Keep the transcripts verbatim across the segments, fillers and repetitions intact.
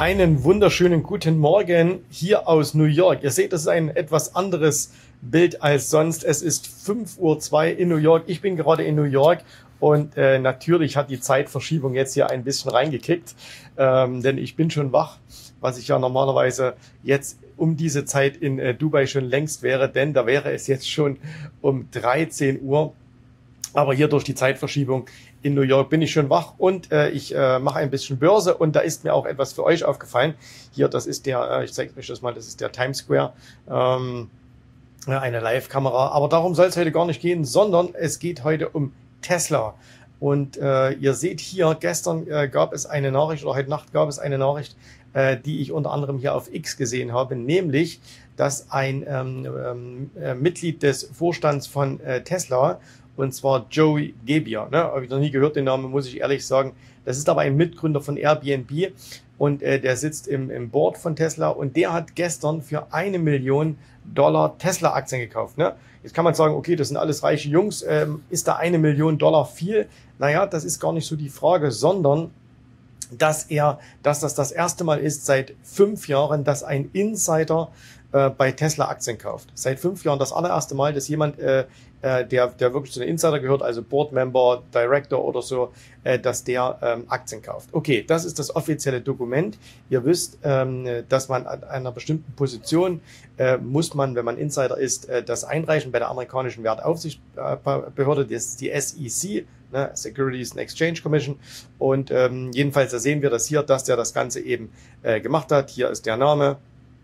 Einen wunderschönen guten Morgen hier aus New York. Ihr seht, das ist ein etwas anderes Bild als sonst. Es ist fünf Uhr zwei in New York. Ich bin gerade in New York und äh, natürlich hat die Zeitverschiebung jetzt hier ein bisschen reingekickt, ähm, denn ich bin schon wach, was ich ja normalerweise jetzt um diese Zeit in äh, Dubai schon längst wäre, denn da wäre es jetzt schon um dreizehn Uhr. Aber hier durch die Zeitverschiebung in New York bin ich schon wach und äh, ich äh, mache ein bisschen Börse und da ist mir auch etwas für euch aufgefallen. Hier, das ist der, äh, ich zeige euch das mal, das ist der Times Square, ähm, eine Live-Kamera. Aber darum soll es heute gar nicht gehen, sondern es geht heute um Tesla. Und äh, ihr seht hier, gestern äh, gab es eine Nachricht oder heute Nacht gab es eine Nachricht, äh, die ich unter anderem hier auf X gesehen habe, nämlich, dass ein ähm, ähm, äh, Mitglied des Vorstands von äh, Tesla, und zwar Joey Gebbia, ne, habe ich noch nie gehört, den Namen, muss ich ehrlich sagen. Das ist aber ein Mitgründer von Airbnb und äh, der sitzt im, im Board von Tesla und der hat gestern für eine Million Dollar Tesla-Aktien gekauft. Ne? Jetzt kann man sagen, okay, das sind alles reiche Jungs, ähm, ist da eine Million Dollar viel? Naja, das ist gar nicht so die Frage, sondern dass er, dass das das erste Mal ist seit fünf Jahren, dass ein Insider äh, bei Tesla Aktien kauft. Seit fünf Jahren das allererste Mal, dass jemand, äh, äh, der, der wirklich zu den Insider gehört, also Board Member, Director oder so, äh, dass der ähm, Aktien kauft. Okay, das ist das offizielle Dokument. Ihr wisst, ähm, dass man an einer bestimmten Position äh, muss man, wenn man Insider ist, äh, das einreichen bei der amerikanischen Wertaufsichtsbehörde, das ist die S E C. Ne, Securities and Exchange Commission. Und ähm, jedenfalls, da sehen wir das hier, dass der das Ganze eben äh, gemacht hat. Hier ist der Name.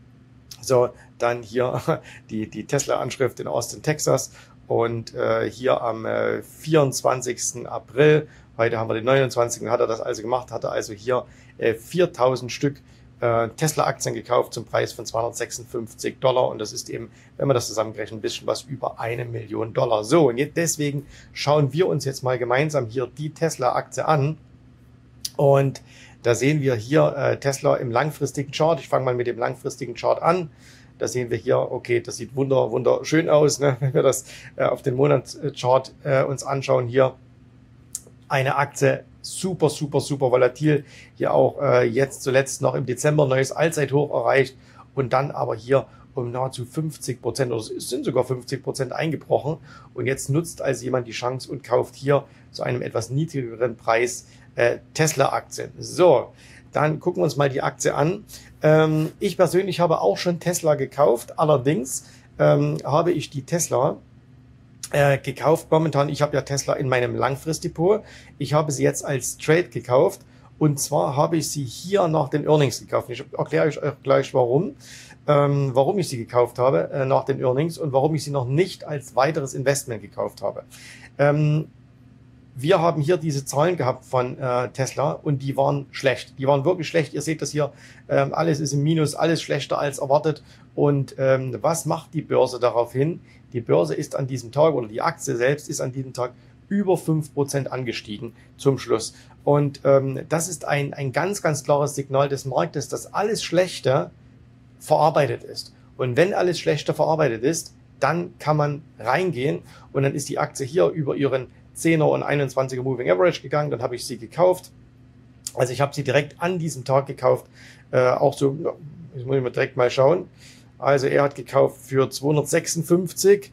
So, dann hier die, die Tesla-Anschrift in Austin, Texas. Und äh, hier am äh, vierundzwanzigsten April, heute haben wir den neunundzwanzigsten hat er das also gemacht, hat er also hier äh, viertausend Stück äh, Tesla-Aktien gekauft zum Preis von zweihundertsechsundfünfzig Dollar. Und das ist eben, wenn wir das zusammenrechnen, ein bisschen was über eine Million Dollar. So, und jetzt deswegen schauen wir uns jetzt mal gemeinsam hier die Tesla-Aktie an. Und da sehen wir hier äh, Tesla im langfristigen Chart. Ich fange mal mit dem langfristigen Chart an. Da sehen wir hier, okay, das sieht wunder, wunderschön aus, ne? Wenn wir das äh, auf den Monatschart äh, uns anschauen. Hier eine Aktie, super, super, super volatil. Hier auch äh, jetzt zuletzt noch im Dezember neues Allzeithoch erreicht und dann aber hier um nahezu fünfzig Prozent, oder es sind sogar fünfzig Prozent eingebrochen. Und jetzt nutzt also jemand die Chance und kauft hier zu einem etwas niedrigeren Preis äh, Tesla-Aktien. So, dann gucken wir uns mal die Aktie an. Ähm, ich persönlich habe auch schon Tesla gekauft. Allerdings ähm, habe ich die Tesla Äh, gekauft momentan. Ich habe ja Tesla in meinem Langfristdepot. Ich habe sie jetzt als Trade gekauft und zwar habe ich sie hier nach den Earnings gekauft. Ich erkläre euch gleich warum, ähm, warum ich sie gekauft habe äh, nach den Earnings und warum ich sie noch nicht als weiteres Investment gekauft habe. Ähm, Wir haben hier diese Zahlen gehabt von äh, Tesla und die waren schlecht. Die waren wirklich schlecht. Ihr seht das hier, ähm, alles ist im Minus, alles schlechter als erwartet. Und ähm, was macht die Börse daraufhin? Die Börse ist an diesem Tag oder die Aktie selbst ist an diesem Tag über fünf Prozent angestiegen zum Schluss. Und ähm, das ist ein, ein ganz, ganz klares Signal des Marktes, dass alles Schlechte verarbeitet ist. Und wenn alles Schlechte verarbeitet ist, dann kann man reingehen und dann ist die Aktie hier über ihren zehner und einundzwanziger Moving Average gegangen, dann habe ich sie gekauft. Also ich habe sie direkt an diesem Tag gekauft, äh, auch so, jetzt muss ich mal direkt mal schauen. Also er hat gekauft für zweihundertsechsundfünfzig,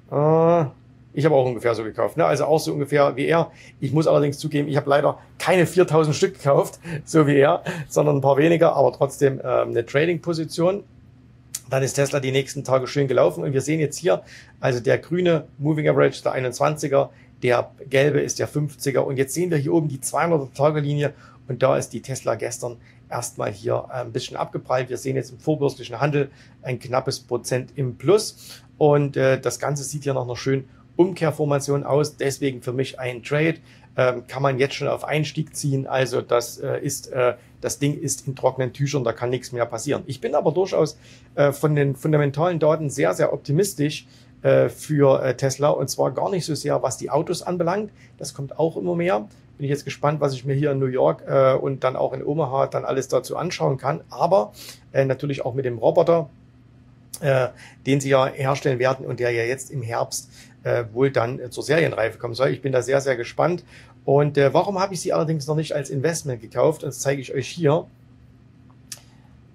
äh, ich habe auch ungefähr so gekauft, ne? Also auch so ungefähr wie er. Ich muss allerdings zugeben, ich habe leider keine viertausend Stück gekauft, so wie er, sondern ein paar weniger, aber trotzdem äh, eine Trading-Position. Dann ist Tesla die nächsten Tage schön gelaufen und wir sehen jetzt hier, also der grüne Moving Average, der einundzwanziger, der gelbe ist der fünfziger und jetzt sehen wir hier oben die zweihundert-Tage-Linie und da ist die Tesla gestern erstmal hier ein bisschen abgeprallt. Wir sehen jetzt im vorbörslichen Handel ein knappes Prozent im Plus und äh, das Ganze sieht hier noch einer schönen Umkehrformation aus, deswegen für mich ein Trade. Ähm, kann man jetzt schon auf Einstieg ziehen, also das äh, ist, äh, das Ding ist in trockenen Tüchern, da kann nichts mehr passieren. Ich bin aber durchaus äh, von den fundamentalen Daten sehr, sehr optimistisch äh, für äh, Tesla und zwar gar nicht so sehr, was die Autos anbelangt, das kommt auch immer mehr. Bin ich jetzt gespannt, was ich mir hier in New York äh, und dann auch in Omaha dann alles dazu anschauen kann, aber äh, natürlich auch mit dem Roboter, äh, den sie ja herstellen werden und der ja jetzt im Herbst äh, wohl dann äh, zur Serienreife kommen soll. Ich bin da sehr, sehr gespannt. Und äh, warum habe ich sie allerdings noch nicht als Investment gekauft? Das zeige ich euch hier.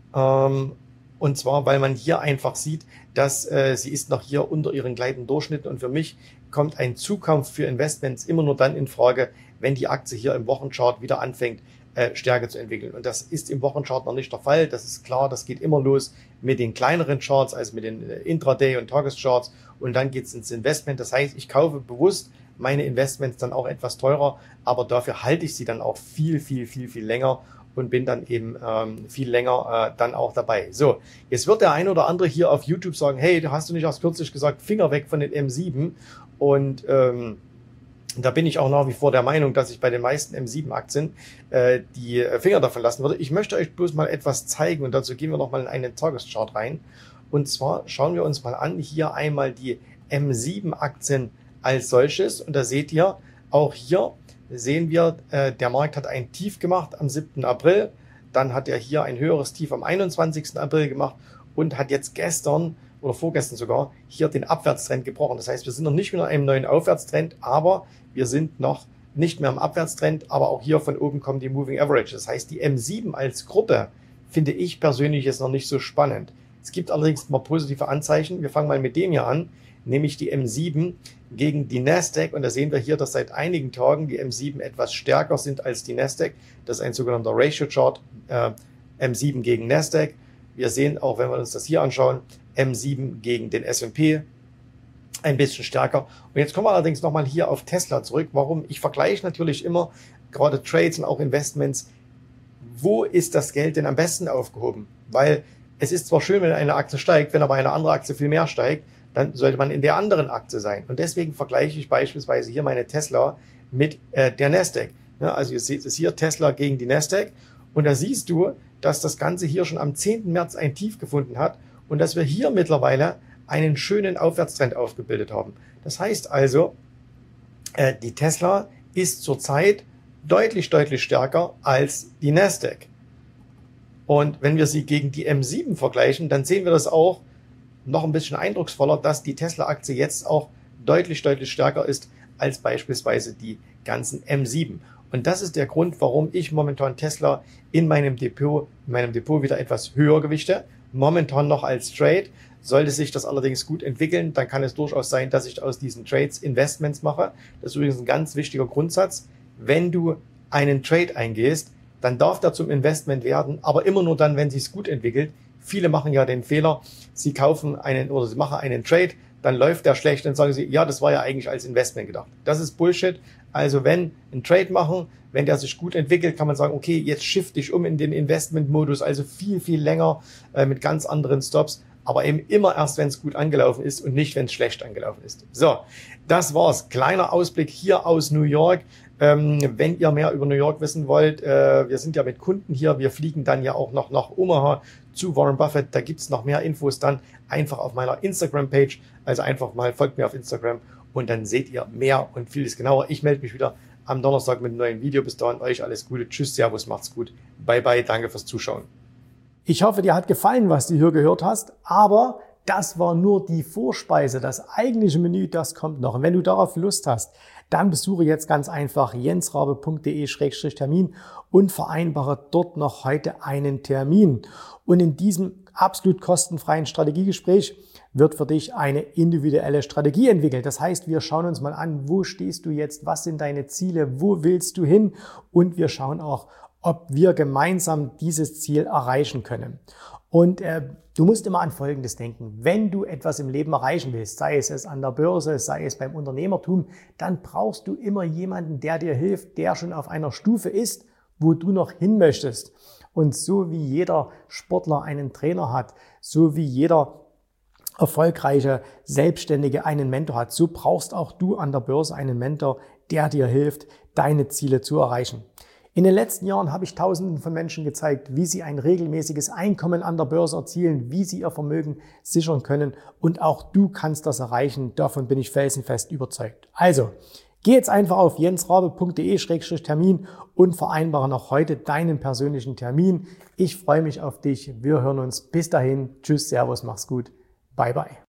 Ähm, und zwar, weil man hier einfach sieht, dass äh, sie ist noch hier unter ihren gleitenden Durchschnitten. Und für mich kommt ein Zukauf für Investments immer nur dann in Frage, wenn die Aktie hier im Wochenchart wieder anfängt, äh, Stärke zu entwickeln. Und das ist im Wochenchart noch nicht der Fall. Das ist klar, das geht immer los mit den kleineren Charts, also mit den äh, Intraday- und Tagescharts. Und dann geht es ins Investment. Das heißt, ich kaufe bewusst meine Investments dann auch etwas teurer, aber dafür halte ich sie dann auch viel, viel, viel, viel länger und bin dann eben ähm, viel länger äh, dann auch dabei. So, jetzt wird der ein oder andere hier auf YouTube sagen, hey, hast du nicht erst kürzlich gesagt, Finger weg von den M sieben? Und ähm, da bin ich auch nach wie vor der Meinung, dass ich bei den meisten M sieben Aktien äh, die Finger davon lassen würde. Ich möchte euch bloß mal etwas zeigen und dazu gehen wir noch mal in einen Tageschart rein. Und zwar schauen wir uns mal an, hier einmal die M sieben Aktien als solches. Und da seht ihr, auch hier sehen wir, äh, der Markt hat ein Tief gemacht am siebten April. Dann hat er hier ein höheres Tief am einundzwanzigsten April gemacht und hat jetzt gestern oder vorgestern sogar hier den Abwärtstrend gebrochen. Das heißt, wir sind noch nicht wieder in einem neuen Aufwärtstrend, aber wir sind noch nicht mehr im Abwärtstrend. Aber auch hier von oben kommen die Moving Average. Das heißt, die M sieben als Gruppe finde ich persönlich jetzt noch nicht so spannend. Es gibt allerdings mal positive Anzeichen. Wir fangen mal mit dem hier an, nämlich die M sieben gegen die Nasdaq. Und da sehen wir hier, dass seit einigen Tagen die M sieben etwas stärker sind als die Nasdaq. Das ist ein sogenannter Ratio-Chart, äh, M sieben gegen Nasdaq. Wir sehen auch, wenn wir uns das hier anschauen, M sieben gegen den S und P ein bisschen stärker. Und jetzt kommen wir allerdings nochmal hier auf Tesla zurück. Warum? Ich vergleiche natürlich immer gerade Trades und auch Investments. Wo ist das Geld denn am besten aufgehoben? Weil es ist zwar schön, wenn eine Aktie steigt, wenn aber eine andere Aktie viel mehr steigt, dann sollte man in der anderen Aktie sein. Und deswegen vergleiche ich beispielsweise hier meine Tesla mit äh, der Nasdaq. Ja, also ihr seht es hier, Tesla gegen die Nasdaq. Und da siehst du, dass das Ganze hier schon am zehnten März ein Tief gefunden hat und dass wir hier mittlerweile einen schönen Aufwärtstrend aufgebildet haben. Das heißt also, äh, die Tesla ist zurzeit deutlich, deutlich stärker als die Nasdaq. Und wenn wir sie gegen die M sieben vergleichen, dann sehen wir das auch noch ein bisschen eindrucksvoller, dass die Tesla-Aktie jetzt auch deutlich, deutlich stärker ist als beispielsweise die ganzen M sieben. Und das ist der Grund, warum ich momentan Tesla in meinem Depot, in meinem Depot wieder etwas höher gewichte. Momentan noch als Trade. Sollte sich das allerdings gut entwickeln, dann kann es durchaus sein, dass ich aus diesen Trades Investments mache. Das ist übrigens ein ganz wichtiger Grundsatz. Wenn du einen Trade eingehst, dann darf der zum Investment werden, aber immer nur dann, wenn sich es gut entwickelt. Viele machen ja den Fehler, sie kaufen einen oder sie machen einen Trade, dann läuft der schlecht, dann sagen sie, ja, das war ja eigentlich als Investment gedacht. Das ist Bullshit. Also wenn ein Trade machen, wenn der sich gut entwickelt, kann man sagen, okay, jetzt shift dich um in den Investment-Modus, also viel, viel länger äh, mit ganz anderen Stops, aber eben immer erst, wenn es gut angelaufen ist und nicht, wenn es schlecht angelaufen ist. So, das war's. Kleiner Ausblick hier aus New York. Ähm, wenn ihr mehr über New York wissen wollt, äh, wir sind ja mit Kunden hier, wir fliegen dann ja auch noch nach Omaha zu Warren Buffett. Da gibt's noch mehr Infos dann einfach auf meiner Instagram-Page. Also einfach mal folgt mir auf Instagram und dann seht ihr mehr und vieles genauer. Ich melde mich wieder am Donnerstag mit einem neuen Video. Bis dahin euch alles Gute. Tschüss, Servus, macht's gut. Bye, bye. Danke fürs Zuschauen. Ich hoffe, dir hat gefallen, was du hier gehört hast, aber das war nur die Vorspeise. Das eigentliche Menü, das kommt noch. Und wenn du darauf Lust hast, dann besuche jetzt ganz einfach jensrabe punkt de Schrägstrich Termin und vereinbare dort noch heute einen Termin. Und in diesem absolut kostenfreien Strategiegespräch wird für dich eine individuelle Strategie entwickelt. Das heißt, wir schauen uns mal an, wo stehst du jetzt, was sind deine Ziele, wo willst du hin, und wir schauen auch, ob wir gemeinsam dieses Ziel erreichen können. Und äh, du musst immer an Folgendes denken: Wenn du etwas im Leben erreichen willst, sei es es an der Börse, sei es beim Unternehmertum, dann brauchst du immer jemanden, der dir hilft, der schon auf einer Stufe ist, wo du noch hin möchtest. Und so wie jeder Sportler einen Trainer hat, so wie jeder erfolgreiche Selbstständige einen Mentor hat, so brauchst auch du an der Börse einen Mentor, der dir hilft, deine Ziele zu erreichen. In den letzten Jahren habe ich Tausenden von Menschen gezeigt, wie sie ein regelmäßiges Einkommen an der Börse erzielen, wie sie ihr Vermögen sichern können, und auch du kannst das erreichen. Davon bin ich felsenfest überzeugt. Also, geh jetzt einfach auf jensrabe punkt de Schrägstrich Termin und vereinbare noch heute deinen persönlichen Termin. Ich freue mich auf dich. Wir hören uns. Bis dahin. Tschüss, Servus, mach's gut. Bye, bye.